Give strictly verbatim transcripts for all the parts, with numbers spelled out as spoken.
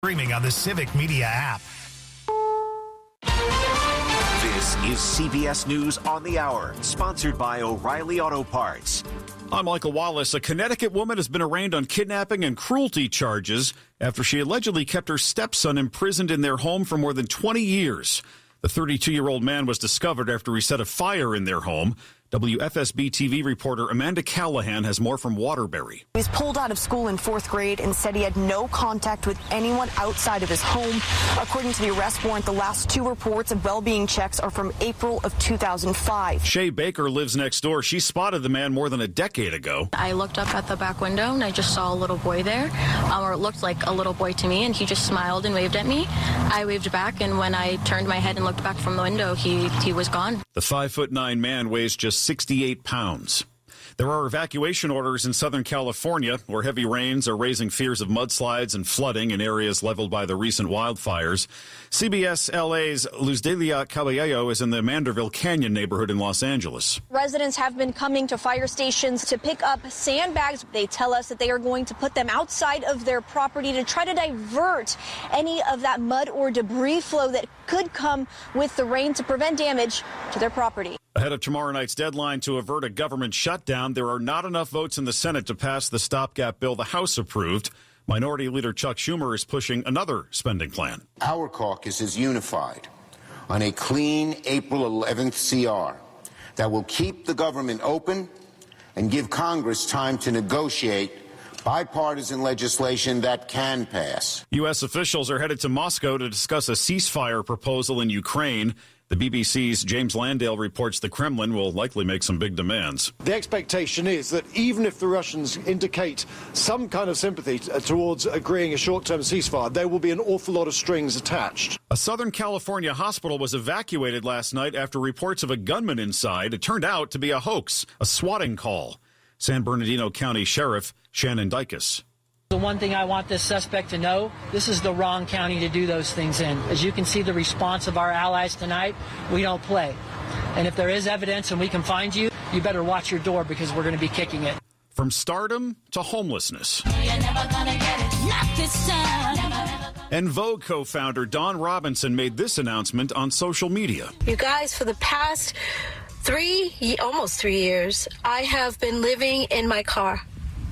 Streaming on the Civic Media app. This is C B S News on the Hour, sponsored by O'Reilly Auto Parts. I'm Michael Wallace. A Connecticut woman has been arraigned on kidnapping and cruelty charges after she allegedly kept her stepson imprisoned in their home for more than twenty years. The thirty-two-year-old man was discovered after he set a fire in their home. W F S B T V reporter Amanda Callahan has more from Waterbury. He was pulled out of school in fourth grade and said he had no contact with anyone outside of his home. According to the arrest warrant, the last two reports of well-being checks are from April of two thousand five. Shay Baker lives next door. She spotted the man more than a decade ago. I looked up at the back window and I just saw a little boy there, um, or it looked like a little boy to me, and he just smiled and waved at me. I waved back, and when I turned my head and looked back from the window, he, he was gone. The five foot nine man weighs just sixty-eight pounds. There are evacuation orders in Southern California, where heavy rains are raising fears of mudslides and flooding in areas leveled by the recent wildfires. C B S L A's Luz Delia Caballero is in the Manderville Canyon neighborhood in Los Angeles. Residents have been coming to fire stations to pick up sandbags. They tell us that they are going to put them outside of their property to try to divert any of that mud or debris flow that could come with the rain to prevent damage to their property. Ahead of tomorrow night's deadline to avert a government shutdown, there are not enough votes in the Senate to pass the stopgap bill the House approved. Minority Leader Chuck Schumer is pushing another spending plan. Our caucus is unified on a clean April eleventh C R that will keep the government open and give Congress time to negotiate bipartisan legislation that can pass. U S officials are headed to Moscow to discuss a ceasefire proposal in Ukraine. The B B C's James Landale reports the Kremlin will likely make some big demands. The expectation is that even if the Russians indicate some kind of sympathy t- towards agreeing a short-term ceasefire, there will be an awful lot of strings attached. A Southern California hospital was evacuated last night after reports of a gunman inside. It turned out to be a hoax, a swatting call. San Bernardino County Sheriff Shannon Dykes. The one thing I want this suspect to know, this is the wrong county to do those things in. As you can see, the response of our allies tonight, we don't play. And if there is evidence and we can find you, you better watch your door, because we're going to be kicking it. From stardom to homelessness. You're never gonna get it. Not this time. Never, never. And Vogue co-founder Dawn Robinson made this announcement on social media. You guys, for the past three, almost three years, I have been living in my car.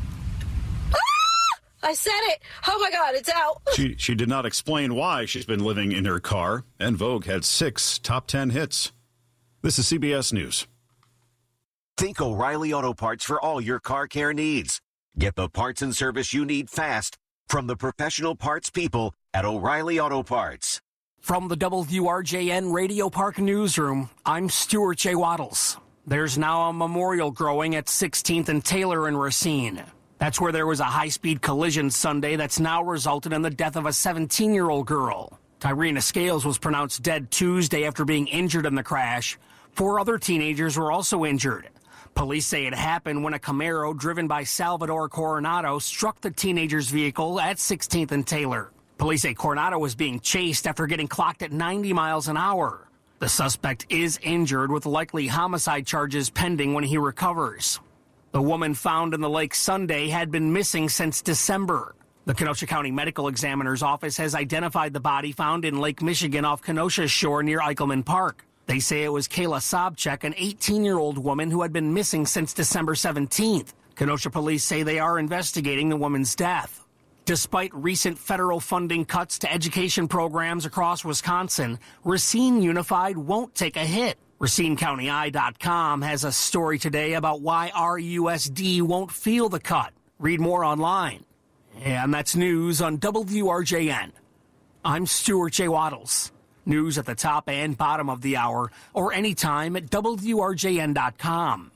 I said it. Oh, my God, it's out. She she did not explain why she's been living in her car, and Vogue had six top ten hits. This is C B S News. Think O'Reilly Auto Parts for all your car care needs. Get the parts and service you need fast from the professional parts people at O'Reilly Auto Parts. From the W R J N Radio Park Newsroom, I'm Stuart J. Waddles. There's now a memorial growing at sixteenth and Taylor in Racine. That's where there was a high-speed collision Sunday that's now resulted in the death of a seventeen-year-old girl. Tyrena Scales was pronounced dead Tuesday after being injured in the crash. Four other teenagers were also injured. Police say it happened when a Camaro driven by Salvador Coronado struck the teenager's vehicle at sixteenth and Taylor. Police say Coronado was being chased after getting clocked at ninety miles an hour. The suspect is injured, with likely homicide charges pending when he recovers. The woman found in the lake Sunday had been missing since December. The Kenosha County Medical Examiner's Office has identified the body found in Lake Michigan off Kenosha's shore near Eichelman Park. They say it was Kayla Sobchak, an eighteen-year-old woman who had been missing since December seventeenth. Kenosha police say they are investigating the woman's death. Despite recent federal funding cuts to education programs across Wisconsin, Racine Unified won't take a hit. Racine County Eye dot com has a story today about why R U S D won't feel the cut. Read more online. And that's news on W R J N. I'm Stuart J. Waddles. News at the top and bottom of the hour, or anytime at W R J N dot com.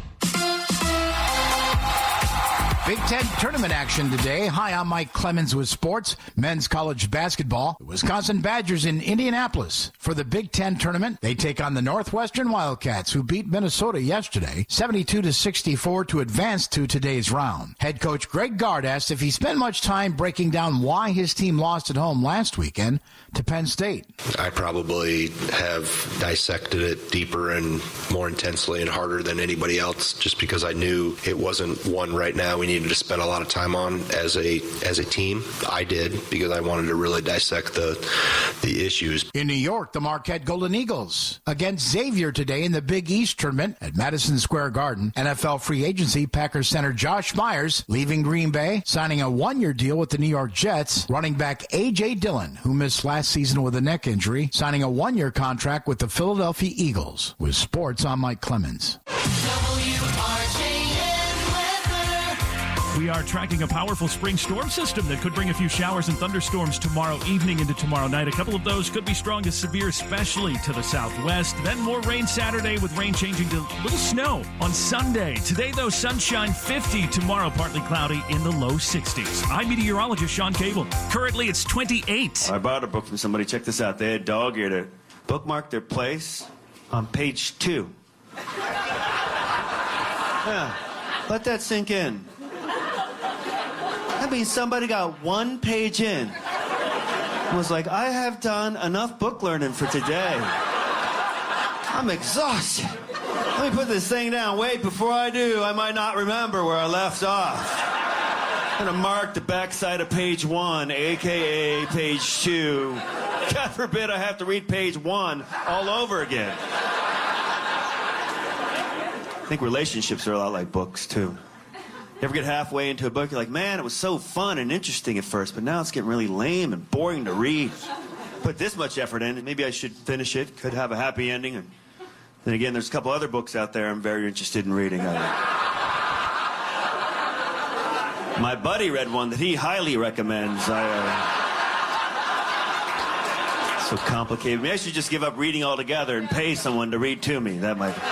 Big Ten tournament action today. Hi, I'm Mike Clemens with sports. Men's college basketball. The Wisconsin Badgers in Indianapolis for the Big Ten tournament. They take on the Northwestern Wildcats, who beat Minnesota yesterday, seventy-two to sixty-four, to advance to today's round. Head coach Greg Gard asked if he spent much time breaking down why his team lost at home last weekend to Penn State. I probably have dissected it deeper and more intensely and harder than anybody else, just because I knew it wasn't one right now. We need needed to spend a lot of time on as a as a team. I did, because I wanted to really dissect the the issues. In New York, the Marquette Golden Eagles against Xavier today in the Big East tournament at Madison Square Garden. N F L free agency, Packers center Josh Myers leaving Green Bay, signing a one-year deal with the New York Jets. Running back A J. Dillon, who missed last season with a neck injury, signing a one-year contract with the Philadelphia Eagles. With sports, I'm Mike Clemens. We are tracking a powerful spring storm system that could bring a few showers and thunderstorms tomorrow evening into tomorrow night. A couple of those could be strong to severe, especially to the southwest. Then more rain Saturday, with rain changing to little snow on Sunday. Today, though, sunshine, fifty. Tomorrow, partly cloudy in the low sixties. I'm meteorologist Sean Cable. Currently, it's twenty-eight. I bought a book from somebody. Check this out. They had dog ear to bookmark their place on page two. Yeah, let that sink in. That means somebody got one page in and was like, I have done enough book learning for today. I'm exhausted. Let me put this thing down. Wait, before I do, I might not remember where I left off. I'm going to mark the backside of page one, a k a page two. God forbid I have to read page one all over again. I think relationships are a lot like books, too. You ever get halfway into a book, you're like, man, it was so fun and interesting at first, but now it's getting really lame and boring to read. Put this much effort in it, maybe I should finish it, could have a happy ending. And then again, there's a couple other books out there I'm very interested in reading. I, my buddy read one that he highly recommends. I, uh, so complicated. Maybe I should just give up reading altogether and pay someone to read to me. That might...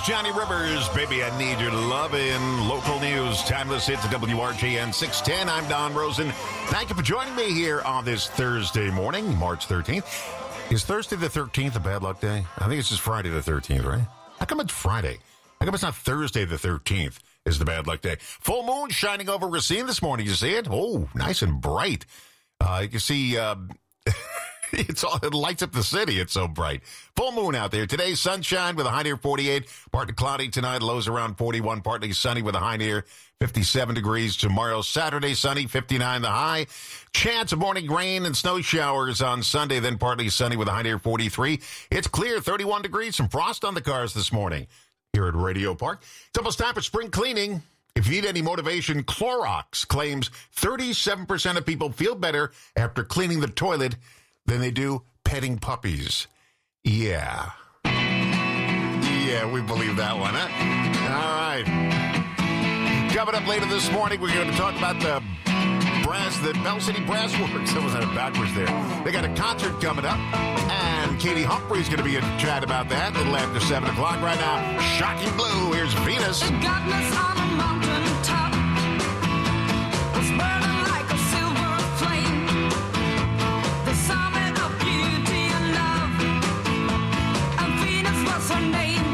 Johnny Rivers, Baby, I Need Your Love in local news. Timeless hits at W R J N six ten. I'm Don Rosen. Thank you for joining me here on this Thursday morning, March thirteenth. Is Thursday the thirteenth a bad luck day? I think it's just Friday the thirteenth, right? How come it's Friday? How come it's not Thursday the thirteenth is the bad luck day? Full moon shining over Racine this morning. You see it? Oh, nice and bright. Uh, you can see... Uh, It's all, it lights up the city. It's so bright. Full moon out there. Today, sunshine with a high near forty-eight. Partly cloudy tonight. Lows around forty-one. Partly sunny with a high near fifty-seven degrees. Tomorrow, Saturday, sunny, fifty-nine the high. Chance of morning rain and snow showers on Sunday. Then partly sunny with a high near forty-three. It's clear, thirty-one degrees. Some frost on the cars this morning here at Radio Park. It's almost time for spring cleaning. If you need any motivation, Clorox claims thirty-seven percent of people feel better after cleaning the toilet than they do petting puppies. Yeah. Yeah, we believe that one, huh? All right. Coming up later this morning, we're going to talk about the brass, the Bell City Brass Works. That was backwards there. They got a concert coming up, and Katie Humphrey's going to be in chat about that a little after seven o'clock. Right now, Shocking Blue. Here's Venus. Godness on a mountain top was burning like a silver flame. The summit of beauty and love, and Venus was her name.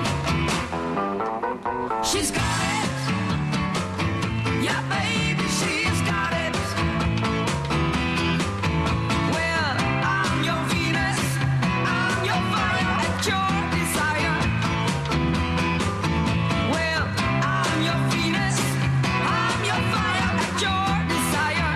She's got it, yeah, baby, she's got it. Well, I'm your Venus, I'm your fire at your desire. Well, I'm your Venus, I'm your fire at your desire.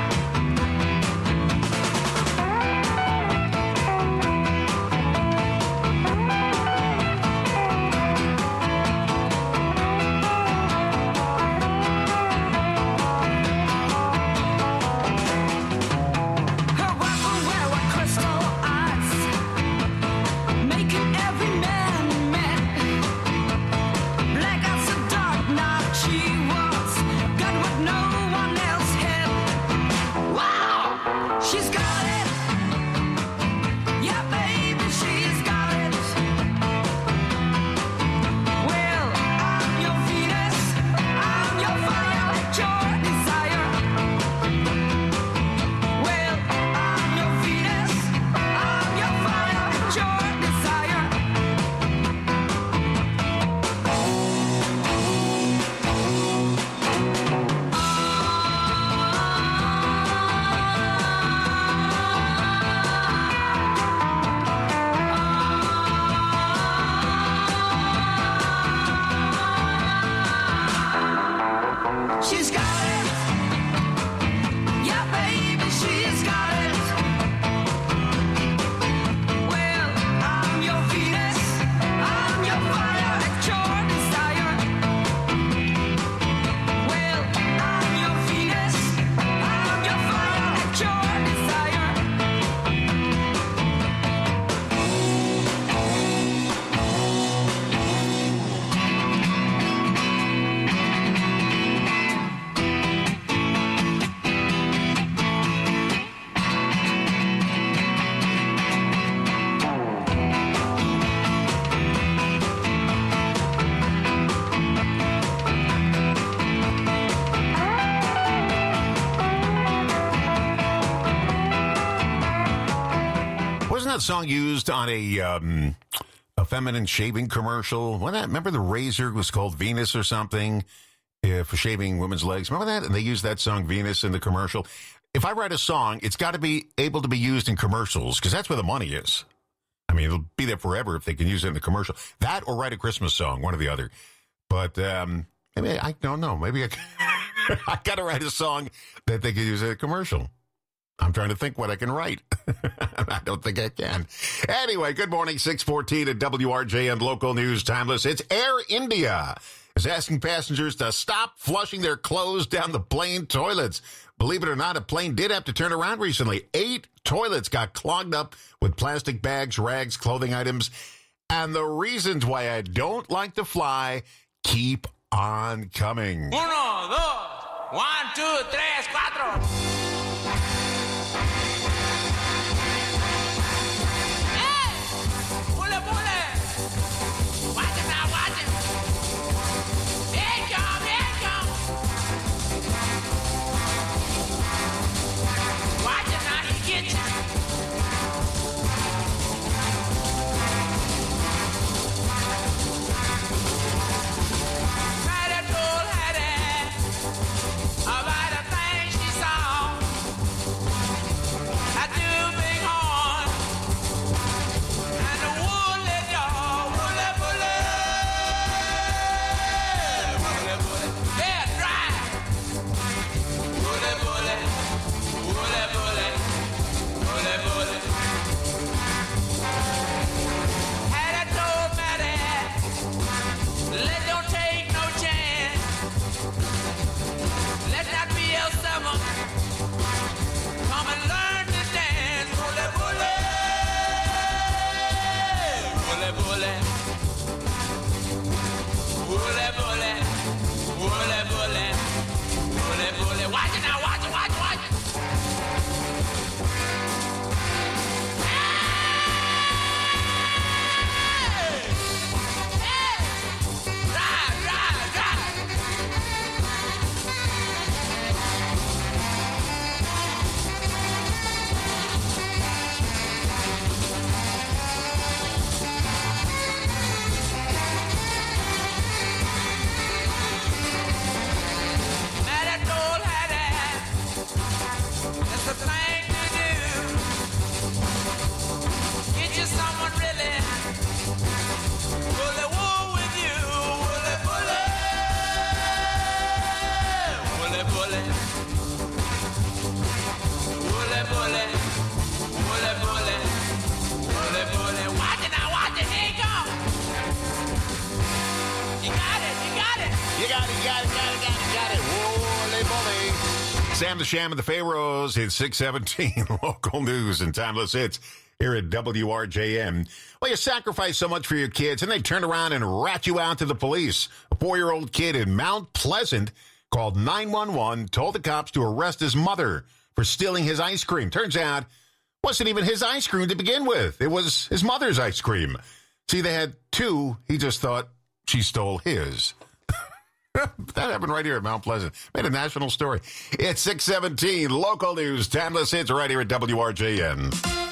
Her weapon were with crystal eyes, making every man mad. Black as a dark night she was, got what no one else had. Wow, she's got it. Yeah, baby, she's got it. Well, I'm your Venus, I'm your fire at your desire. Well, I'm your Venus, I'm your fire at your desire. She's got it. Yeah, baby, she's got it. Well, I'm your Venus, I'm your fire at your desire. Well, I'm your Venus, I'm your fire at your desire. Wasn't that song used on a um, a feminine shaving commercial? Wasn't that, remember the razor was called Venus or something uh, for shaving women's legs? Remember that? And they used that song Venus in the commercial. If I write a song, it's got to be able to be used in commercials because that's where the money is. I mean, it'll be there forever if they can use it in the commercial. That or write a Christmas song, one or the other. But um, maybe I don't know. Maybe I, I got to write a song that they can use in a commercial. I'm trying to think what I can write. I don't think I can. Anyway, good morning, six fourteen at W R J N Local News Timeless. It's Air India is asking passengers to stop flushing their clothes down the plane toilets. Believe it or not, a plane did have to turn around recently. Eight toilets got clogged up with plastic bags, rags, clothing items. And the reasons why I don't like to fly keep on coming. Uno, dos, one, two, tres, cuatro. Hey! Pule, pule! Watch it now, watch it! Bully, bully. Bully, bully. Bully, bully. Bully, bully. Watch it now, watch it, watch it, watch it. Sam the Sham and the Pharaohs. It's six seventeen local news and timeless hits here at W R J M. Well, you sacrifice so much for your kids, and they turn around and rat you out to the police. A four-year-old kid in Mount Pleasant called nine one one, told the cops to arrest his mother for stealing his ice cream. Turns out it wasn't even his ice cream to begin with. It was his mother's ice cream. See, they had two. He just thought she stole his. That happened right here at Mount Pleasant. Made a national story. It's six seventeen, local news, timeless hits right here at W R J N.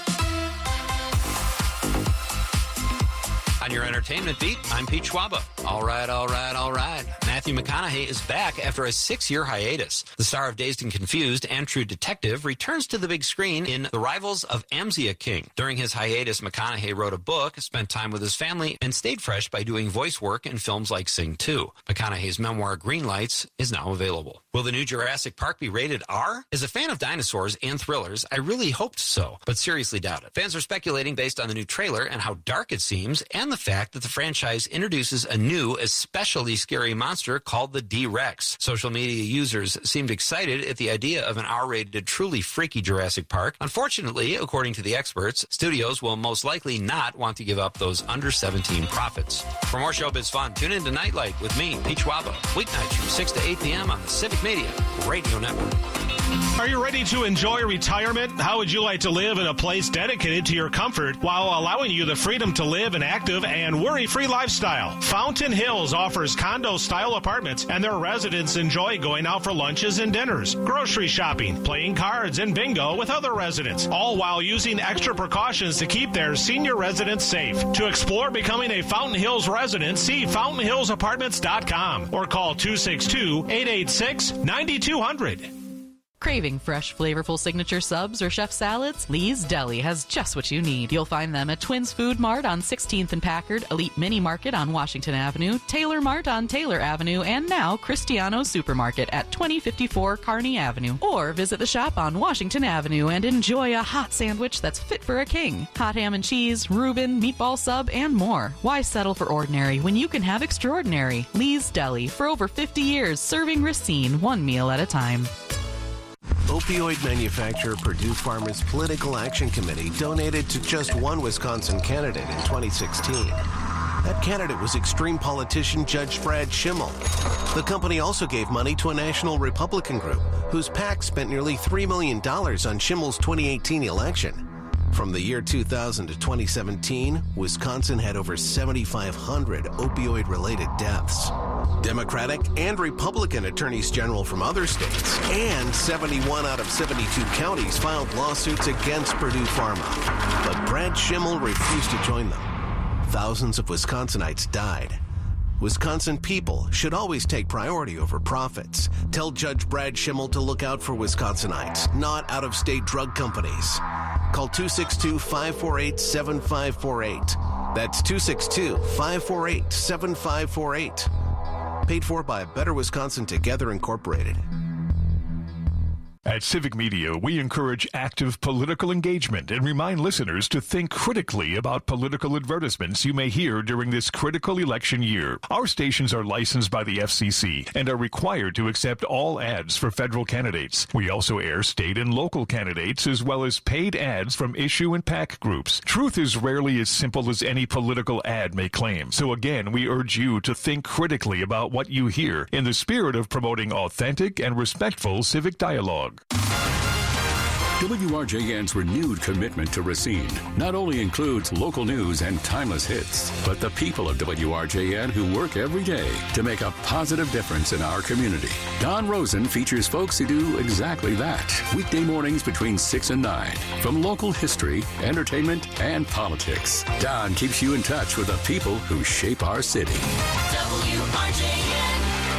On your entertainment beat, I'm Pete Schwaba. All right, all right, all right. Matthew McConaughey is back after a six-year hiatus. The star of Dazed and Confused and True Detective returns to the big screen in The Rivals of Amzia King. During his hiatus, McConaughey wrote a book, spent time with his family, and stayed fresh by doing voice work in films like Sing two. McConaughey's memoir, Green Lights, is now available. Will the new Jurassic Park be rated R? As a fan of dinosaurs and thrillers, I really hoped so, but seriously doubt it. Fans are speculating based on the new trailer and how dark it seems, and the fact that the franchise introduces a new, especially scary monster called the D-Rex. Social media users seemed excited at the idea of an R-rated, truly freaky Jurassic Park. Unfortunately, according to the experts, studios will most likely not want to give up those under seventeen profits. For more showbiz fun, tune in to Nightlight with me, Pete Schwaba, weeknights from six to eight p.m. on the Civic Media Radio Network. Are you ready to enjoy retirement? How would you like to live in a place dedicated to your comfort while allowing you the freedom to live an active and worry-free lifestyle? Fountain Hills offers condo-style apartments, and their residents enjoy going out for lunches and dinners, grocery shopping, playing cards, and bingo with other residents, all while using extra precautions to keep their senior residents safe. To explore becoming a Fountain Hills resident, see fountain hills apartments dot com or call two six two, eight eight six, nine two zero zero. Craving fresh, flavorful signature subs or chef salads? Lee's Deli has just what you need. You'll find them at Twins Food Mart on sixteenth and Packard, Elite Mini Market on Washington Avenue, Taylor Mart on Taylor Avenue, and now Cristiano Supermarket at twenty fifty-four Kearney Avenue. Or visit the shop on Washington Avenue and enjoy a hot sandwich that's fit for a king. Hot ham and cheese, Reuben, meatball sub, and more. Why settle for ordinary when you can have extraordinary? Lee's Deli, for over fifty years, serving Racine one meal at a time. Opioid manufacturer Purdue Farmers Political Action Committee donated to just one Wisconsin candidate in twenty sixteen. That candidate was extreme politician Judge Brad Schimmel. The company also gave money to a national Republican group whose PAC spent nearly three million dollars on Schimmel's twenty eighteen election. From the year two thousand to twenty seventeen, Wisconsin had over seventy-five hundred opioid-related deaths. Democratic and Republican attorneys general from other states and seventy-one out of seventy-two counties filed lawsuits against Purdue Pharma. But Brad Schimmel refused to join them. Thousands of Wisconsinites died. Wisconsin people should always take priority over profits. Tell Judge Brad Schimmel to look out for Wisconsinites, not out-of-state drug companies. Call two six two, five four eight, seven five four eight. That's two six two, five four eight, seven five four eight. Paid for by Better Wisconsin Together Incorporated. At Civic Media, we encourage active political engagement and remind listeners to think critically about political advertisements you may hear during this critical election year. Our stations are licensed by the F C C and are required to accept all ads for federal candidates. We also air state and local candidates as well as paid ads from issue and PAC groups. Truth is rarely as simple as any political ad may claim. So again, we urge you to think critically about what you hear in the spirit of promoting authentic and respectful civic dialogue. W R J N's renewed commitment to Racine not only includes local news and timeless hits, but the people of W R J N who work every day to make a positive difference in our community. Don Rosen features folks who do exactly that. Weekday mornings between six and nine. From local history, entertainment, and politics. Don keeps you in touch with the people who shape our city. W R J N.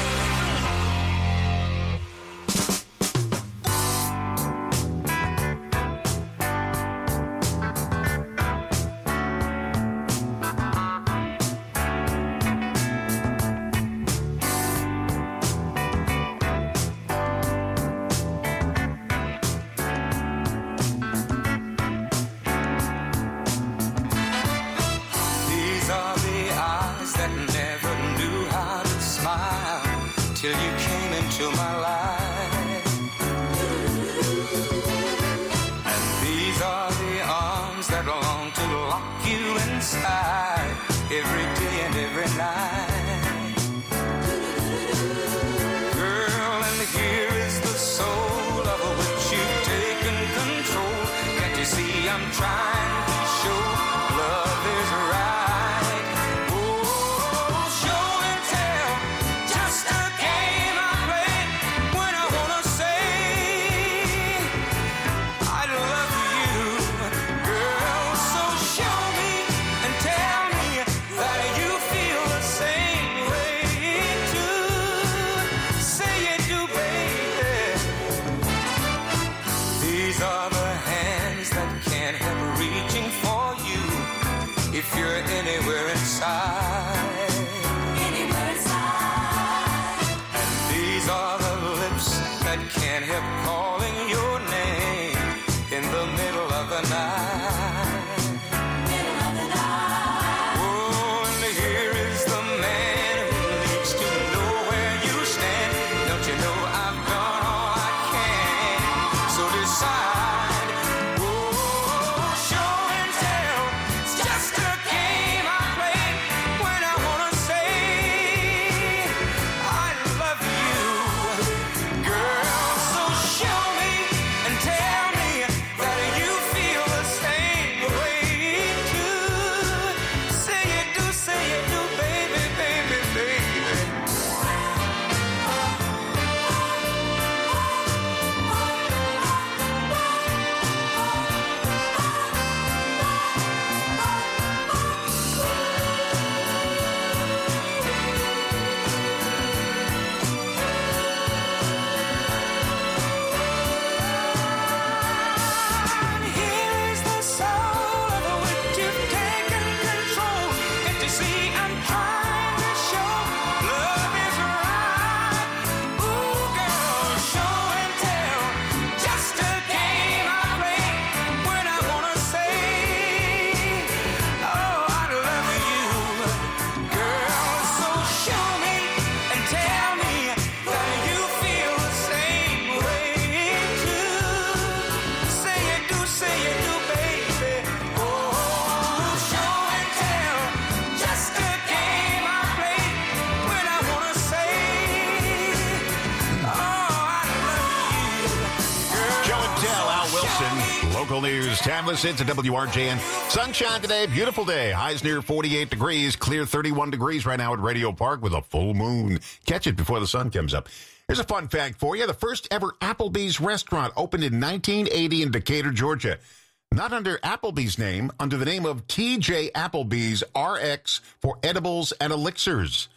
Local news, timeless hits at W R J N. Sunshine today, beautiful day. Highs near forty-eight degrees, clear thirty-one degrees right now at Radio Park with a full moon. Catch it before the sun comes up. Here's a fun fact for you. The first ever Applebee's restaurant opened in nineteen eighty in Decatur, Georgia. Not under Applebee's name, under the name of T J Applebee's R X for edibles and elixirs.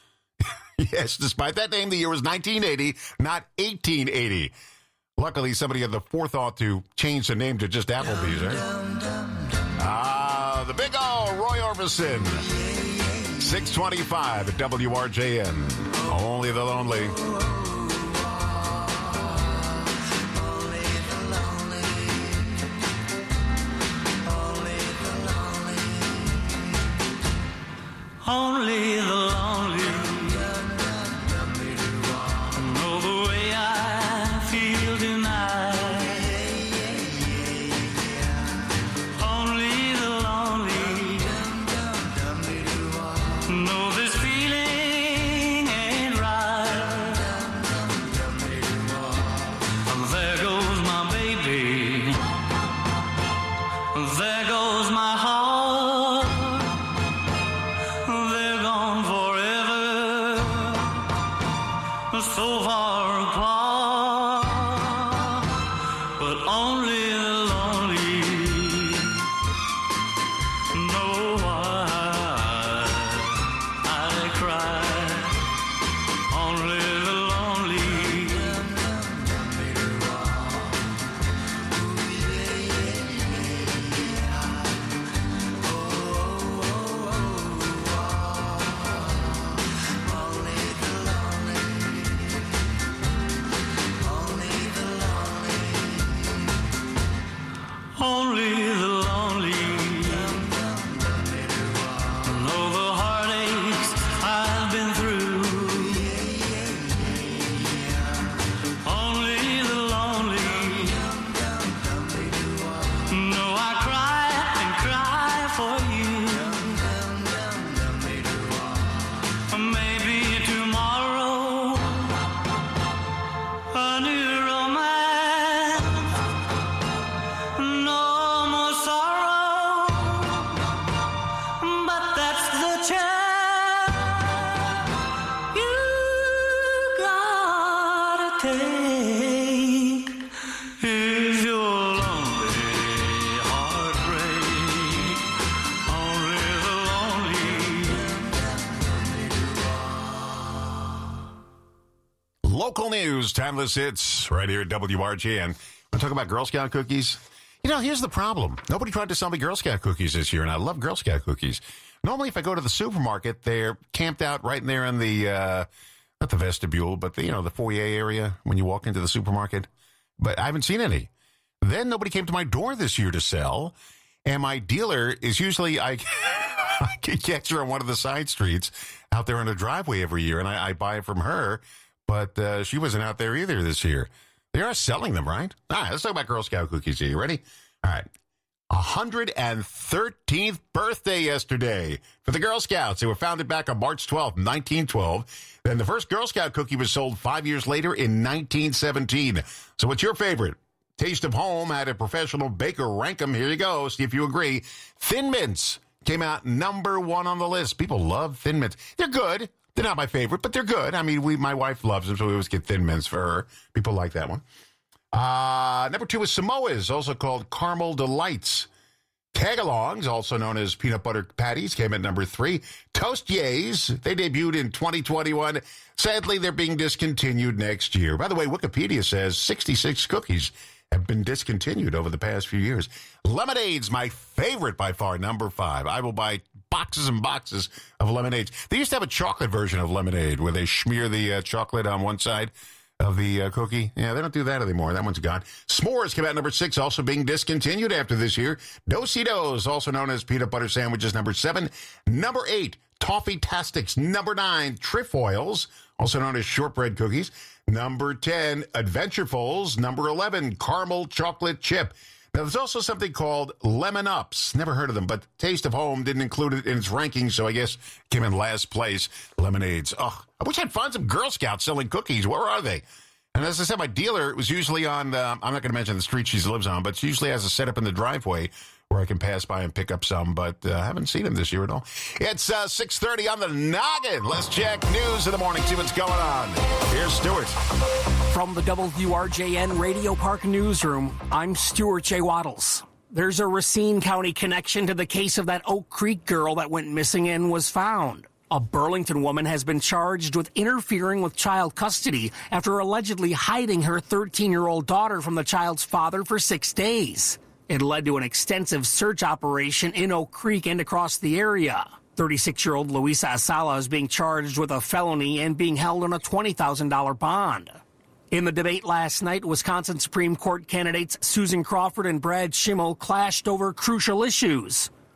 Yes, despite that name, the year was nineteen eighty, not eighteen eighty. Luckily, somebody had the forethought to change the name to just Applebee's, right? Ah, the big O, Roy Orbison. six twenty-five at W R J N. Only the lonely. only the lonely know the way I feel tonight. Only the lonely know this feeling ain't right. There goes my baby, there goes my heart. They're gone forever, so far apart. But only the lonely know why I cry. Only the lonely. Only the lonely know the heartaches I've been through. Only the lonely know I cry and cry for you. Maybe tomorrow a new romance. No more sorrow, but that's the chance you gotta take. If you're lonely, heartbreak, only the lonely. Local news, timeless hits, right here at W R J N. Want to talk about Girl Scout cookies? You know, here's the problem. Nobody tried to sell me Girl Scout cookies this year, and I love Girl Scout cookies. Normally, if I go to the supermarket, they're camped out right there in the, uh, not the vestibule, but the, you know, the foyer area when you walk into the supermarket. But I haven't seen any. Then nobody came to my door this year to sell, and my dealer is usually, I, I can catch her on one of the side streets out there in the driveway every year, and I, I buy it from her, but uh, she wasn't out there either this year. They are selling them, right? All right, let's talk about Girl Scout cookies here. You ready? All right. one hundred thirteenth birthday yesterday for the Girl Scouts. They were founded back on March twelfth, nineteen twelve. Then the first Girl Scout cookie was sold five years later in nineteen seventeen. So what's your favorite? Taste of Home had a professional baker rank them. Here you go. See if you agree. Thin Mints came out number one on the list. People love Thin Mints. They're good. They're not my favorite, but they're good. I mean, we my wife loves them, so we always get Thin Mints for her. People like that one. Uh, number two is Samoa's, also called Caramel Delights. Tagalongs, also known as peanut butter patties, came at number three. Toast Yays, they debuted in twenty twenty-one. Sadly, they're being discontinued next year. By the way, Wikipedia says sixty-six cookies have been discontinued over the past few years. Lemonade's my favorite by far, number five. I will buy boxes and boxes of lemonades. They used to have a chocolate version of lemonade where they smear the uh, chocolate on one side of the uh, cookie. Yeah, they don't do that anymore. That one's gone. S'mores came out number six, also being discontinued after this year. Do-si-dos, also known as peanut butter sandwiches, number seven. Number eight, Toffee-tastics. Number nine, Trefoils, also known as shortbread cookies. Number ten, Adventurefuls. Number eleven, Caramel Chocolate Chip. Now, there's also something called Lemon Ups. Never heard of them, but Taste of Home didn't include it in its ranking, so I guess came in last place. Lemonades. Oh, I wish I'd find some Girl Scouts selling cookies. Where are they? And as I said, my dealer was usually on, uh, I'm not going to mention the street she lives on, but she usually has a setup in the driveway where I can pass by and pick up some, but I uh, haven't seen him this year at all. It's uh, six thirty on the noggin. Let's check news in the morning, see what's going on. Here's Stuart. From the W R J N Radio Park Newsroom, I'm Stuart J. Waddles. There's a Racine County connection to the case of that Oak Creek girl that went missing and was found. A Burlington woman has been charged with interfering with child custody after allegedly hiding her thirteen-year-old daughter from the child's father for six days. It led to an extensive search operation in Oak Creek and across the area. thirty-six-year-old Luisa Asala is being charged with a felony and being held on a twenty thousand dollars bond. In the debate last night, Wisconsin Supreme Court candidates Susan Crawford and Brad Schimmel clashed over crucial issues.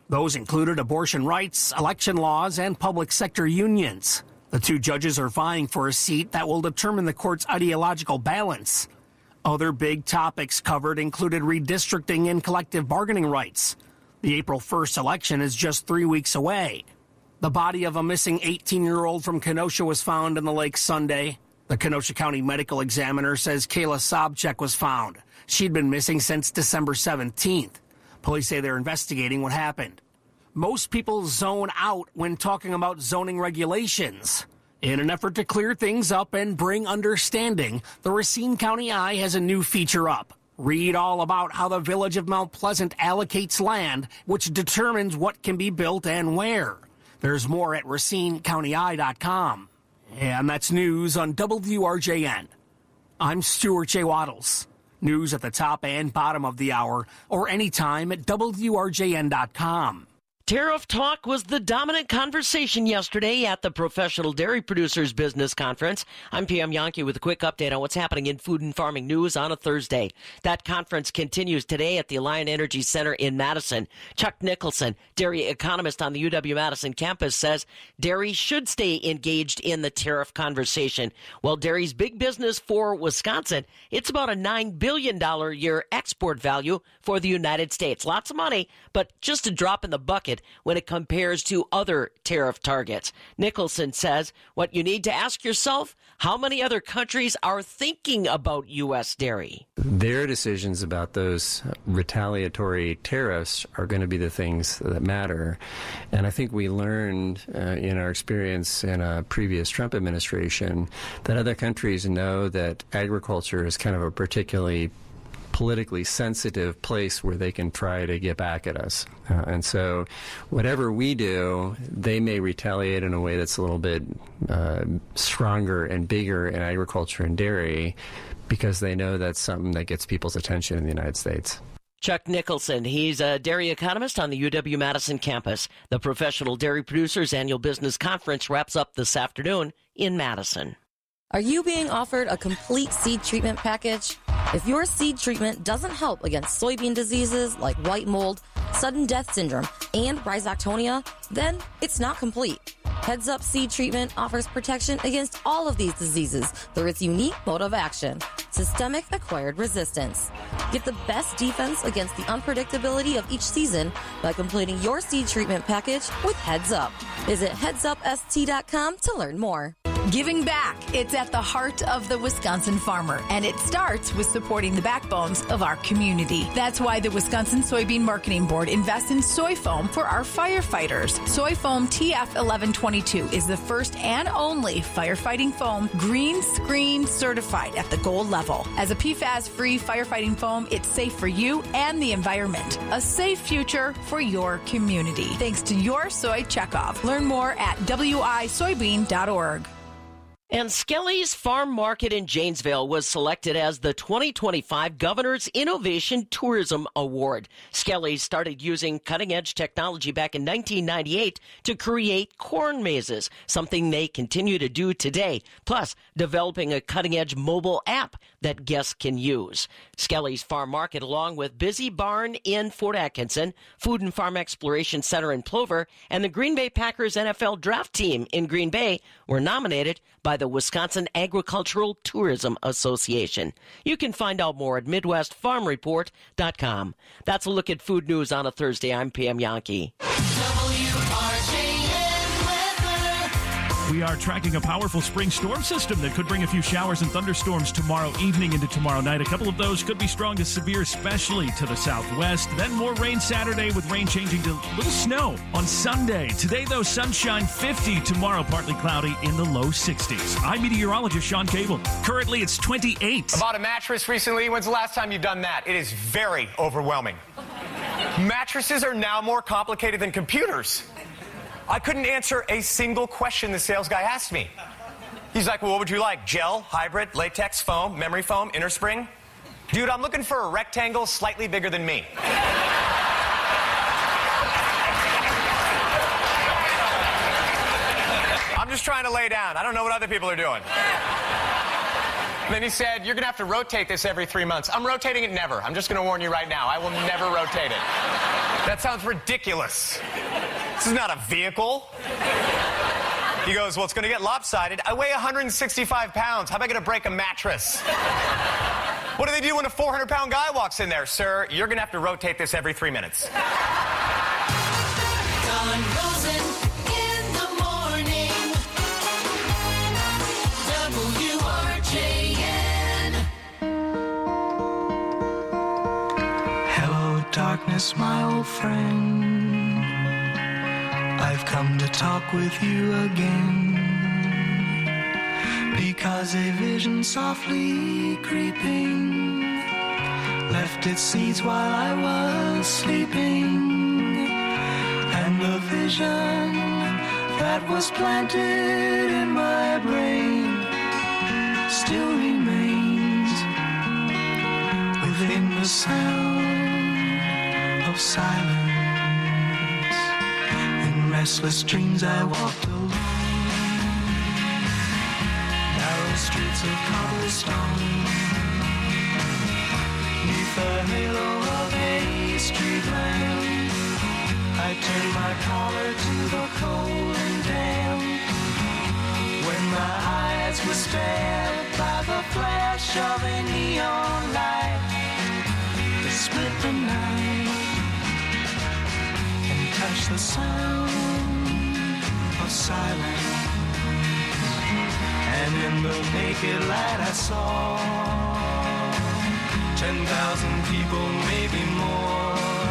Those included abortion rights, election laws, and public sector unions. The two judges are vying for a seat that will determine the court's ideological balance. Other big topics covered included redistricting and collective bargaining rights. The April first election is just three weeks away. The body of a missing eighteen-year-old from Kenosha was found in the lake Sunday. The Kenosha County Medical Examiner says Kayla Sobchak was found. She'd been missing since December seventeenth. Police say they're investigating what happened. Most people zone out when talking about zoning regulations. In an effort to clear things up and bring understanding, the Racine County Eye has a new feature up. Read all about how the village of Mount Pleasant allocates land, which determines what can be built and where. There's more at racine county eye dot com. And that's news on W R J N. I'm Stuart J. Waddles. News at the top and bottom of the hour, or anytime at W R J N dot com. Tariff talk was the dominant conversation yesterday at the Professional Dairy Producers Business Conference. I'm P M Yankee with a quick update on what's happening in food and farming news on a Thursday. That conference continues today at the Alliant Energy Center in Madison. Chuck Nicholson, dairy economist on the U W-Madison campus, says dairy should stay engaged in the tariff conversation. While dairy's big business for Wisconsin, it's about a nine billion dollars a year export value for the United States. Lots of money, but just a drop in the bucket when it compares to other tariff targets. Nicholson says what you need to ask yourself, how many other countries are thinking about U S dairy? Their decisions about those retaliatory tariffs are going to be the things that matter. And I think we learned uh, in our experience in a previous Trump administration that other countries know that agriculture is kind of a particularly politically sensitive place where they can try to get back at us. Uh, and so whatever we do, they may retaliate in a way that's a little bit uh, stronger and bigger in agriculture and dairy because they know that's something that gets people's attention in the United States. Chuck Nicholson, he's a dairy economist on the U W-Madison campus. The Professional Dairy Producers Annual Business Conference wraps up this afternoon in Madison. Are you being offered a complete seed treatment package? If your seed treatment doesn't help against soybean diseases like white mold, sudden death syndrome, and rhizoctonia, then it's not complete. Heads Up Seed Treatment offers protection against all of these diseases through its unique mode of action, systemic acquired resistance. Get the best defense against the unpredictability of each season by completing your seed treatment package with Heads Up. Visit heads up s t dot com to learn more. Giving back. It's at the heart of the Wisconsin farmer, and it starts with supporting the backbones of our community. That's why the Wisconsin Soybean Marketing Board invests in soy foam for our firefighters. Soy foam T F eleven twenty-two is the first and only firefighting foam green screen certified at the gold level. As a P FAS-free firefighting foam, it's safe for you and the environment. A safe future for your community. Thanks to your soy checkoff. Learn more at w i soybean dot org. And Skelly's Farm Market in Janesville was selected as the twenty twenty-five Governor's Innovation Tourism Award. Skelly's started using cutting-edge technology back in nineteen ninety-eight to create corn mazes, something they continue to do today, plus developing a cutting-edge mobile app that guests can use. Skelly's Farm Market, along with Busy Barn in Fort Atkinson, Food and Farm Exploration Center in Plover, and the Green Bay Packers N F L Draft Team in Green Bay were nominated by the Wisconsin Agricultural Tourism Association. You can find out more at midwest farm report dot com. That's a look at food news on a Thursday. I'm P M Yankee. We are tracking a powerful spring storm system that could bring a few showers and thunderstorms tomorrow evening into tomorrow night. A couple of those could be strong to severe, especially to the southwest. Then more rain Saturday with rain changing to little snow on Sunday. Today, though, sunshine fifty. Tomorrow, partly cloudy in the low sixties. I'm meteorologist Sean Cable. Currently, it's twenty-eight. I bought a mattress recently. When's the last time you've done that? It is very overwhelming. Mattresses are now more complicated than computers. I couldn't answer a single question the sales guy asked me. He's like, well, what would you like? Gel, hybrid, latex, foam, memory foam, inner spring? Dude, I'm looking for a rectangle slightly bigger than me. I'm just trying to lay down. I don't know what other people are doing. And then he said, you're going to have to rotate this every three months. I'm rotating it never. I'm just going to warn you right now. I will never rotate it. That sounds ridiculous. This is not a vehicle. He goes, well, it's going to get lopsided. I weigh one hundred sixty-five pounds. How am I going to break a mattress? What do they do when a four hundred pound guy walks in there? Sir, you're going to have to rotate this every three minutes. Don Rosen in the morning. W R J N. Hello, darkness, my old friend. I've come to talk with you again. Because a vision softly creeping left its seeds while I was sleeping. And the vision that was planted in my brain still remains within the sound of silence. In restless dreams I walked alone, narrow streets of cobblestone, neath the halo of a street lamp. I turned my collar to the cold and damp. When my eyes were stared by the flash of a neon light that split the night and touched the sound of silence. And in the naked light I saw ten thousand people, maybe more.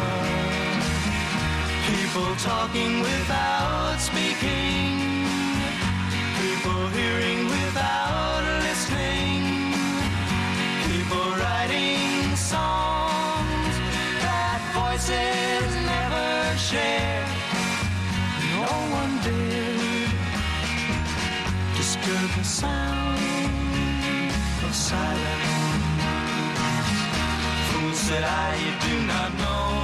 People talking without speaking, people hearing without listening, people writing songs that voices never share. No one dared disturb the sound of silence. Fool, said I, you do not know.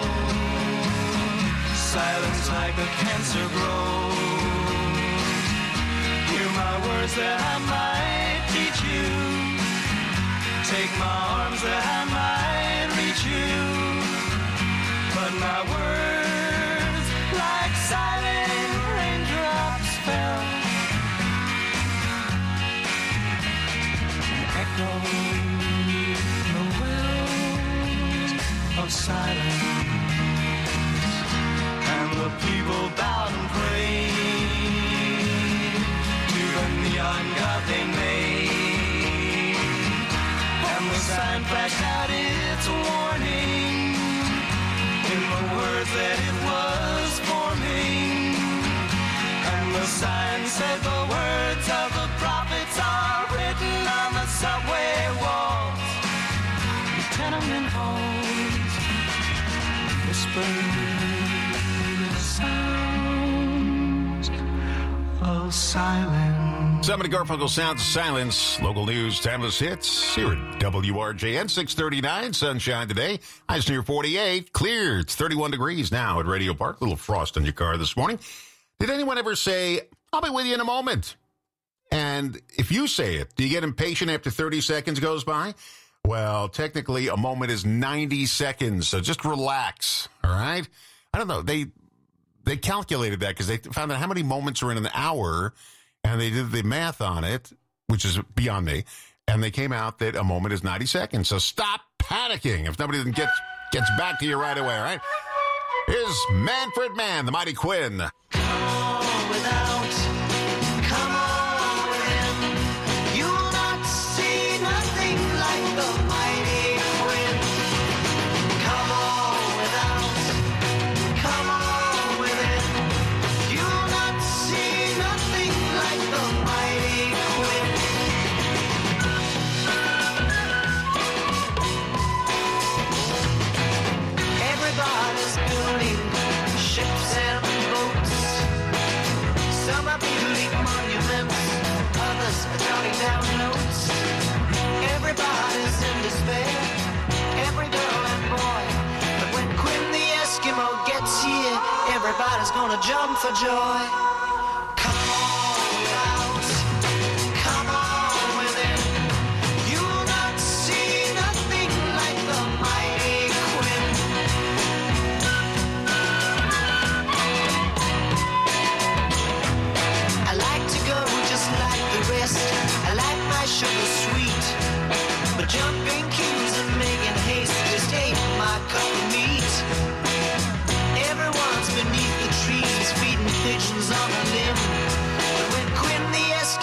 Silence like a cancer grows. Hear my words that I might teach you. Take my arms that I might reach you. But my words, like silent raindrops, fell and echoed the wells of silence. The people bowed and prayed to the neon god they made, and the sign flashed out its warning in the words that it was forming. And the sign said the words of the prophets are written on the subway walls, the tenement halls, whispered sounds of silence. Somebody Garfunkel Sounds of Silence. Local news, timeless hits here at W R J N. six thirty-nine, sunshine today. Highs near forty-eight. Clear. It's thirty-one degrees now at Radio Park. A little frost in your car this morning. Did anyone ever say, I'll be with you in a moment? And if you say it, do you get impatient after thirty seconds goes by? Well, technically, a moment is ninety seconds. So just relax. All right? I don't know. They... They calculated that because they found out how many moments are in an hour, and they did the math on it, which is beyond me, and they came out that a moment is ninety seconds. So stop panicking if nobody gets, gets back to you right away, all right? Here's Manfred Mann, the Mighty Quinn. Come without, come on within. You'll not see nothing like the mighty Quinn. Come on without, come on. Everybody's building ships and boats. Some are building monuments, others are jotting down notes. Everybody's in despair, every girl and boy. But when Quinn the Eskimo gets here, everybody's gonna jump for joy. Come on without, come on within.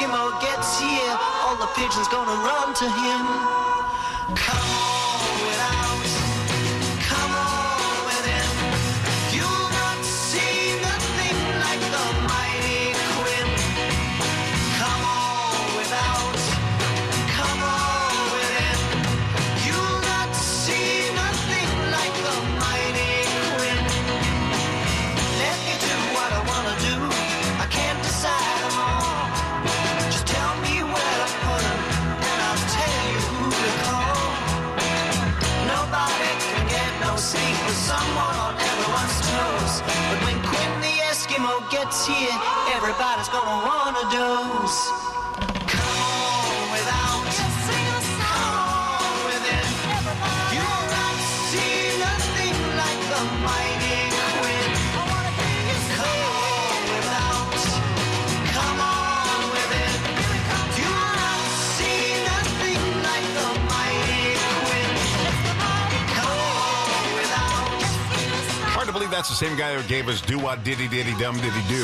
Eskimo gets here, all the pigeons gonna run to him. Come on without, come on within. You'll not see nothing like the mighty Quinn. Come on without, come on within. You'll not see nothing like the mighty Quinn. Let me do what I wanna do. I can't decide them all. Just tell me where to put them, and I'll tell you who to call. Nobody can get no sleep with someone on everyone's toes. But when Quinn the Eskimo gets here, everybody's gonna wanna doze. Come on without, come on within. You'll not see nothing like the mighty Quinn. Come on without, come on within. You'll not see nothing like the mighty Quinn. Come on without. Hard to believe that's the same guy who gave us Do What Diddy Diddy Dum Diddy Do.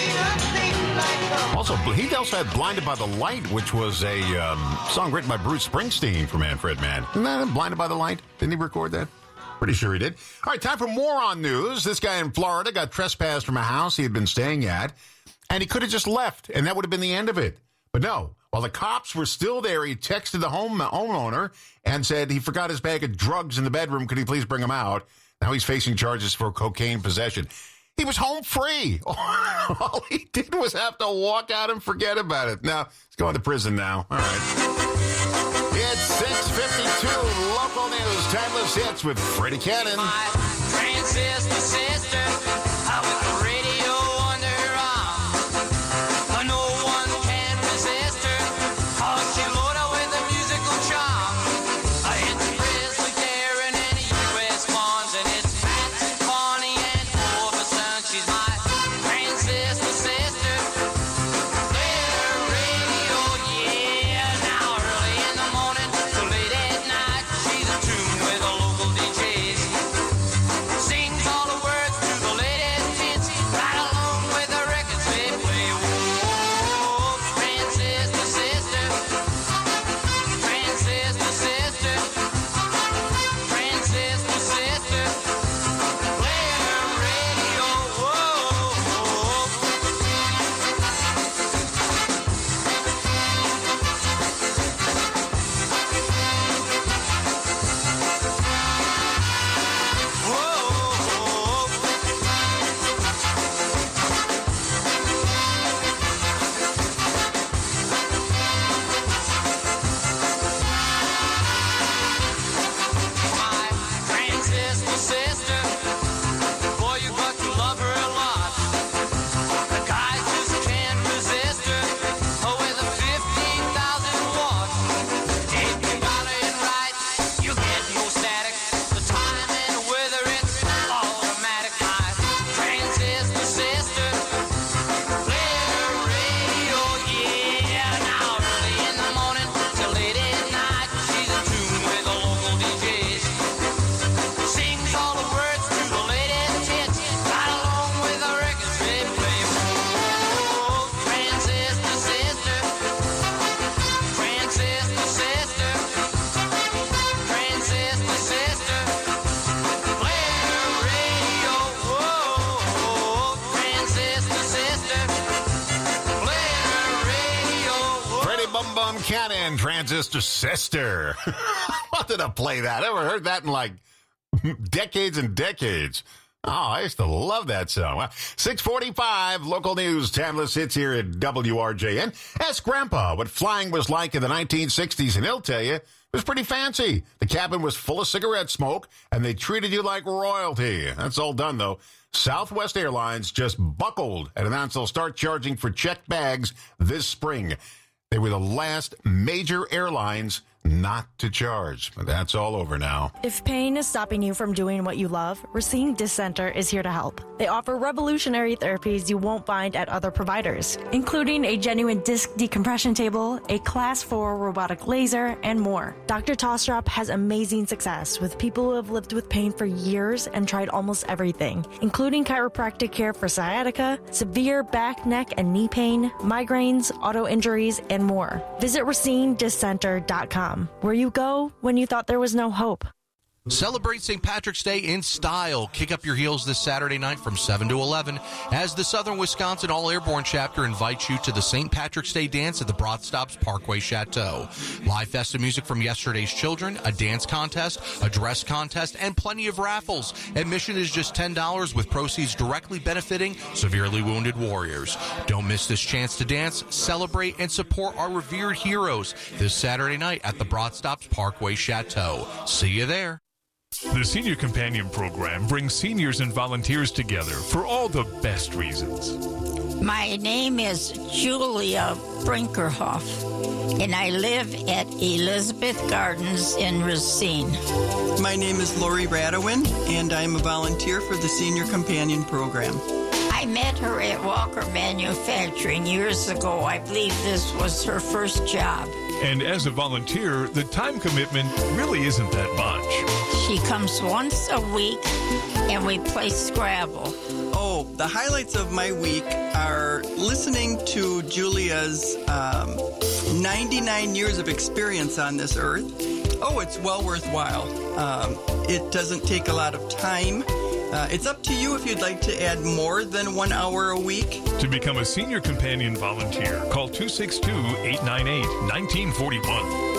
Also, he also had Blinded by the Light, which was a um, song written by Bruce Springsteen for Manfred Mann. Isn't that Blinded by the Light? Didn't he record that? Pretty sure he did. All right, time for more on news. This guy in Florida got trespassed from a house he had been staying at, and he could have just left, and that would have been the end of it. But no, while the cops were still there, he texted the home homeowner and said he forgot his bag of drugs in the bedroom. Could he please bring them out? Now he's facing charges for cocaine possession. He was home free. All he did was have to walk out and forget about it. Now, he's going to prison now. All right. It's six fifty-two. Local news. Timeless hits with Freddie Cannon. My transistor sister, I with the radio under her arm. No one can resist her. Oh, she loaded with a musical charm. I hit the Grizzly, Karen, and the U S ones, and it's Patsy, Bonnie, and Orbison. She's my transistor sister. Play her radio, yeah. Now early in the morning till late at night, she's in tune with the local D Js. Sings all the words to the latest hits, right along with the records they play. Whoa, transistor sister, transistor sister, transistor sister. Play her radio, whoa. My transistor sister, boy, you got to love her a lot. The guys just can't resist her. Oh, with a fifteen thousand watt. If you got it right, you get no static. The time and the weather, it's automatic. My transistor sister, play her radio, yeah. Now early in the morning till late at night, she's in tune with the local D Js. Sings all the words to the latest hits, right along with the records they play. Whoa, transistor sister, transistor sister, transistor sister. Play her radio, whoa, transistor sister. Play her radio, whoa. Freddie Bum Bum Cannon, Transistor Sister. Wanted to play that. Ever heard that in like decades and decades? Oh, I used to love that song. Well, six forty-five, local news, timeless hits here at W R J N. Ask Grandpa what flying was like in the nineteen sixties, and he'll tell you it was pretty fancy. The cabin was full of cigarette smoke, and they treated you like royalty. That's all done, though. Southwest Airlines just buckled and announced they'll start charging for checked bags this spring. They were the last major airlines not to charge. But that's all over now. If pain is stopping you from doing what you love, Racine Disc Center is here to help. They offer revolutionary therapies you won't find at other providers, including a genuine disc decompression table, a class four robotic laser, and more. Doctor Tostrop has amazing success with people who have lived with pain for years and tried almost everything, including chiropractic care for sciatica, severe back, neck, and knee pain, migraines, auto injuries, and more. Visit Racine Disc Center dot com, where you go when you thought there was no hope. Celebrate Saint Patrick's Day in style. Kick up your heels this Saturday night from seven to eleven as the Southern Wisconsin All Airborne Chapter invites you to the Saint Patrick's Day dance at the Broad Stops Parkway Chateau. Live festive music from yesterday's children, a dance contest, a dress contest, and plenty of raffles. Admission is just ten dollars with proceeds directly benefiting severely wounded warriors. Don't miss this chance to dance, celebrate, and support our revered heroes this Saturday night at the Broad Stops Parkway Chateau. See you there. The Senior Companion Program brings seniors and volunteers together for all the best reasons. My name is Julia Brinkerhoff, and I live at Elizabeth Gardens in Racine. My name is Lori Radowin, and I'm a volunteer for the Senior Companion Program. I met her at Walker Manufacturing years ago. I believe this was her first job. And as a volunteer, the time commitment really isn't that much. She comes once a week, and we play Scrabble. Oh, the highlights of my week are listening to Julia's um, ninety-nine years of experience on this earth. Oh, it's well worthwhile. Um, it doesn't take a lot of time. Uh, it's up to you if you'd like to add more than one hour a week. To become a Senior Companion volunteer, call two six two, eight nine eight, one nine four one.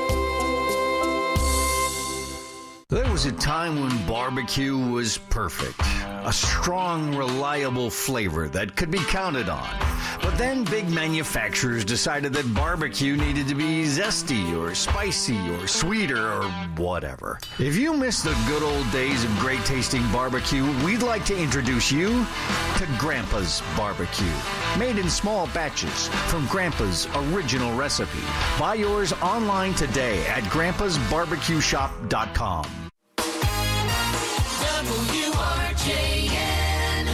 There was a time when barbecue was perfect. A strong, reliable flavor that could be counted on. But then big manufacturers decided that barbecue needed to be zesty or spicy or sweeter or whatever. If you miss the good old days of great tasting barbecue, we'd like to introduce you to Grandpa's Barbecue. Made in small batches from Grandpa's original recipe. Buy yours online today at grandpas barbecue shop dot com. W R J N.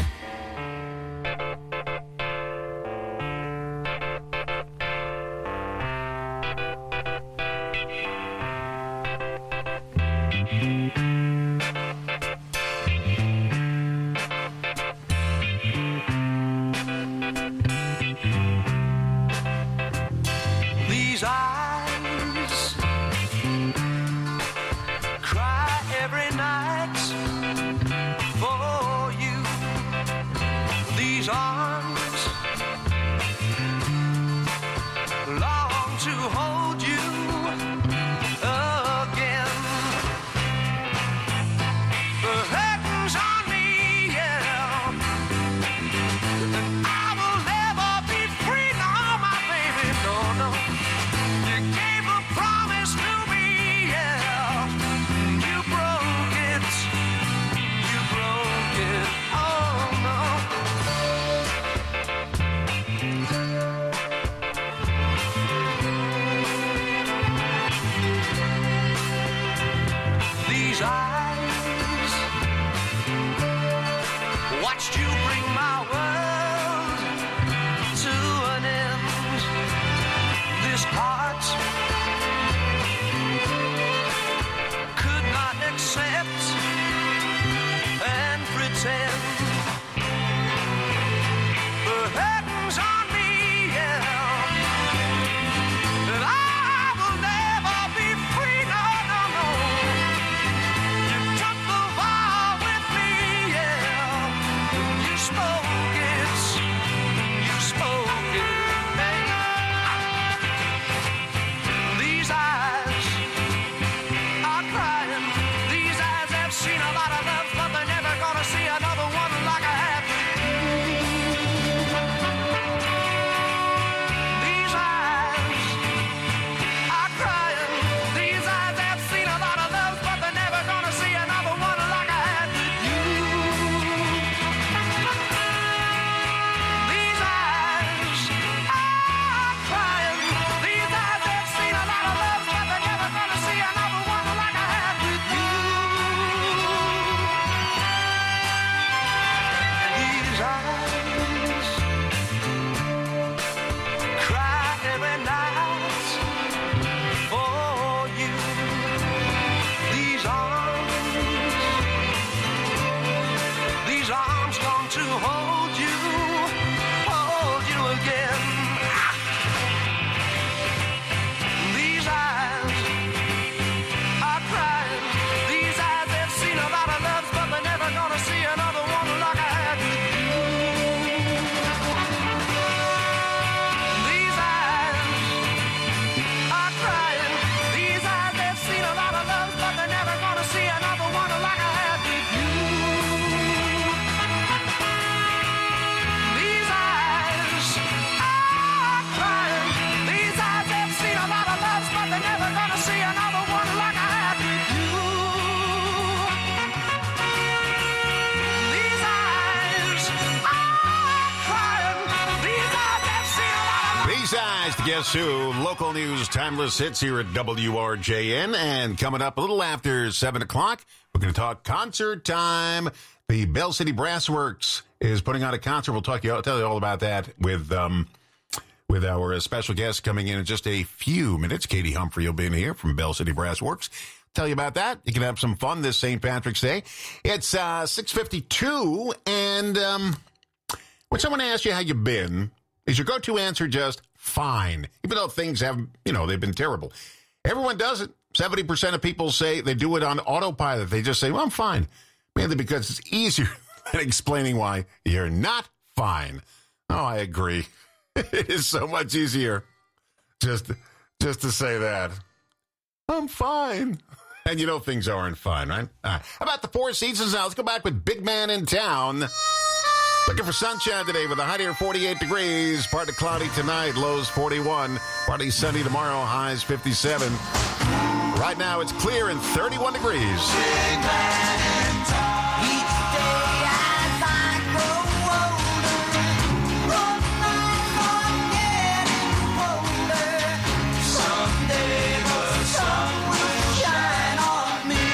These eyes cry every night for you. B-sides to Guess Who? Local news, timeless hits here at W R J N. And coming up a little after seven o'clock, we're going to talk concert time. The Bell City Brass Works is putting on a concert. We'll talk you, I'll tell you all about that with um, with our uh, special guest coming in in just a few minutes. Katie Humphrey will be in here from Bell City Brass Works. Tell you about that. You can have some fun this Saint Patrick's Day. It's uh, six fifty-two, and um, when someone asks you how you've been, is your go-to answer just fine, even though things have, you know, they've been terrible? Everyone does it. seventy percent of people say they do it on autopilot. They just say, well, I'm fine. Mainly because it's easier than explaining why you're not fine. Oh, I agree. It is so much easier just, just to say that. I'm fine. And you know things aren't fine, right? All right. How about the Four Seasons now? Let's go back with Big Man in Town. Looking for sunshine today with a high near forty-eight degrees. Partly cloudy tonight, lows forty-one. Partly sunny tomorrow, highs fifty-seven. Right now it's clear and thirty-one degrees. Big Man in Town. Each day as I grow older, road nights are getting colder. Someday the sun will shine on me.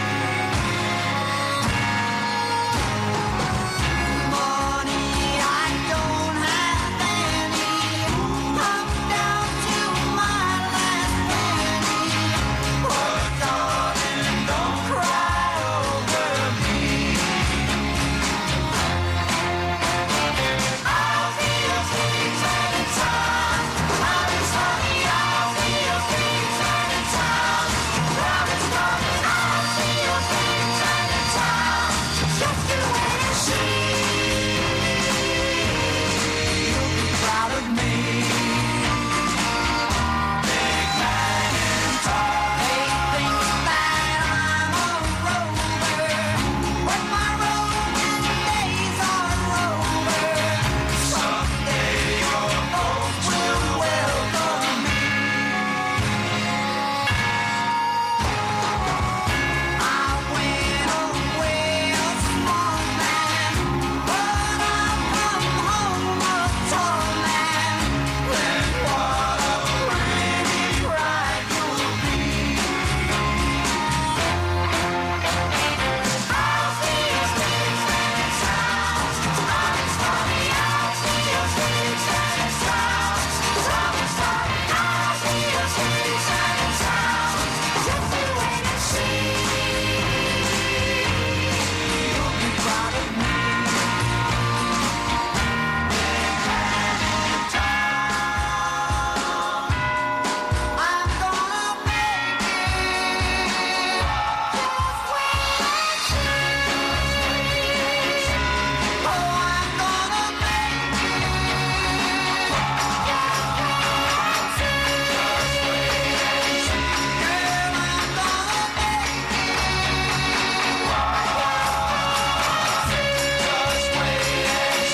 Money I don't have any. I'm down to my last penny. But darling, don't cry over me. I'll be your sweet turning time. I'll be sunny, I'll be your sweet turning time. Promise, promise, I'll be your sweet turning time. Just you wait and see. You'll be proud of me. Big Man in Town. They think that I'm a rover, but my roving days are over. Someday your folks will welcome me. I went away a small man, but I'll come home a tall man. Then what a pretty bride you'll be. I'll be your sweet turning time. Promise, mommy, I'll be your sweet turning time. Promise, mommy, I'll be your sweet turning time. Just you wait and see. You'll be proud of me. Big Man in Town. I'm gonna make it. Just wait and see. Oh, I'm gonna make it. Just wait and see. Girl, I'm gonna make it. Just wait and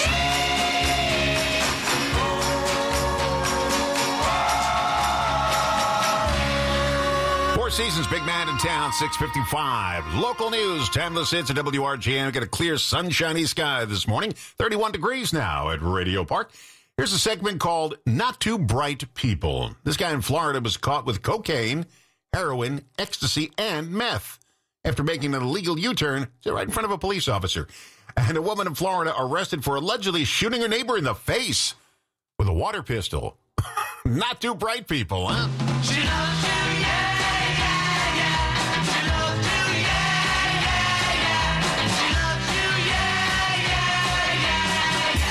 see. Four Seasons, Big Man in Town, six fifty-five. Local news, timeless hits at W R J N. We got a clear, sunshiny sky this morning. thirty-one degrees now at Radio Park. Here's a segment called Not Too Bright People. This guy in Florida was caught with cocaine, heroin, ecstasy, and meth after making an illegal U-turn right in front of a police officer. And a woman in Florida arrested for allegedly shooting her neighbor in the face with a water pistol. Not too bright people, huh? She loves you, yeah, yeah, yeah. She loves you, yeah, yeah, yeah. She loves you, yeah, yeah, yeah,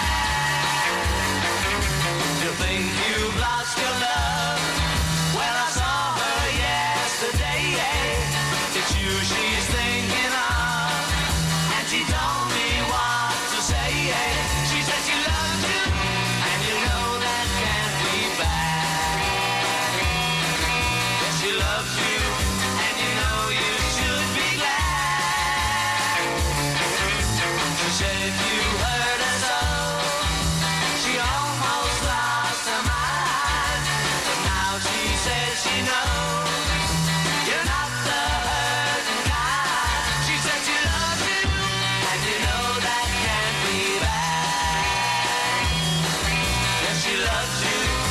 yeah. You think you've lost your love? Well, I saw her yesterday. It's you she's thinking of, and she told me what to say. She said she loves you, and you know that can't be bad. Yes, she loves you, and you know you should be glad. She said you hurt her so, she almost lost her mind. But now she says she knows you're not the hurting kind. She said she loves you, and you know that can't be bad. Yes, she loves you,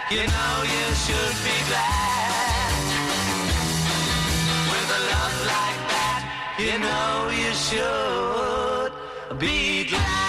You know you should be glad. With a love like that, you know you should be glad.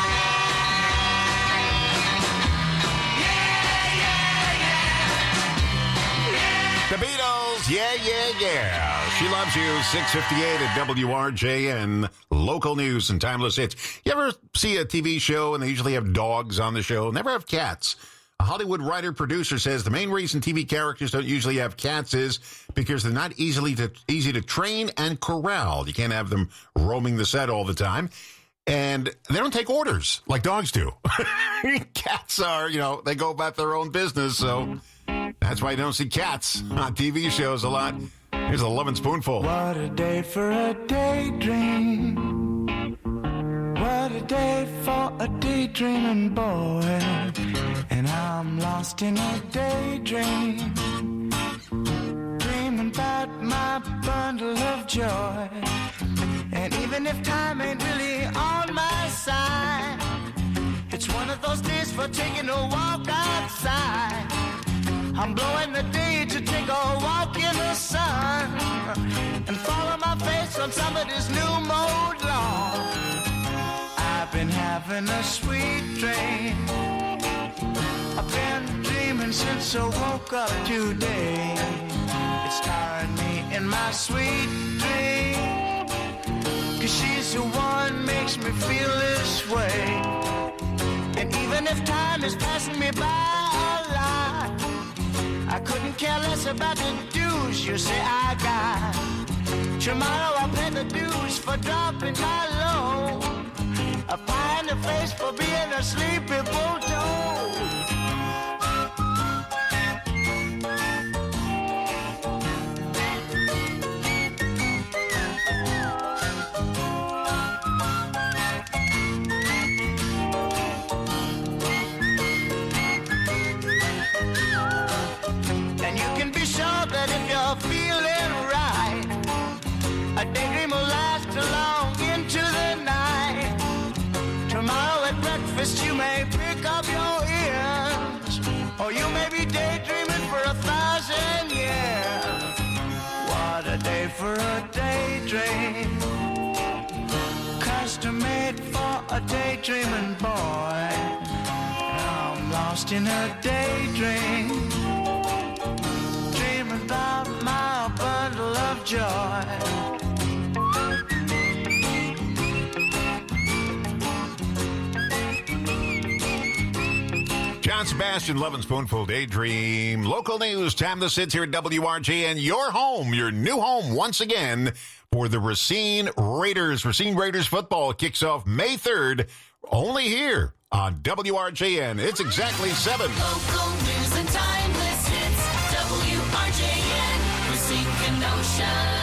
The Beatles, yeah, yeah, yeah. She Loves You, six fifty-eight at W R J N, local news and timeless hits. You ever see a T V show and they usually have dogs on the show? Never have cats. A Hollywood writer-producer says the main reason T V characters don't usually have cats is because they're not easily to, easy to train and corral. You can't have them roaming the set all the time. And they don't take orders like dogs do. Cats are, you know, they go about their own business, so... That's why you don't see cats on T V shows a lot. Here's a Lovin' Spoonful. What a day for a daydream. What a day for a daydreaming boy. And I'm lost in a daydream. Dreaming about my bundle of joy. And even if time ain't really on my side, it's one of those days for taking a walk outside. I'm blowing the day to take a walk in the sun and follow my face on somebody's new mode lawn. I've been having a sweet dream. I've been dreaming since I woke up today. It's tiring me in my sweet dream, 'cause she's the one makes me feel this way. And even if time is passing me by a lot, I couldn't care less about the dues you say I got. Tomorrow I'll pay the dues for dropping my load. A pie in the face for being a sleepy bulldog. That if you're feeling right, a daydream will last along into the night. Tomorrow at breakfast you may pick up your ears, or you may be daydreaming for a thousand years. What a day for a daydream, custom made for a daydreaming boy. I'm lost in a daydream, about my bundle of joy. John Sebastian, Lovin' Spoonful, Daydream. Local news, time to sit here at W R J N, your home, your new home once again for the Racine Raiders. Racine Raiders football kicks off May third, only here on W R J N. It's exactly seven. Local news and timeless hits. W R J N, Racine Kenosha.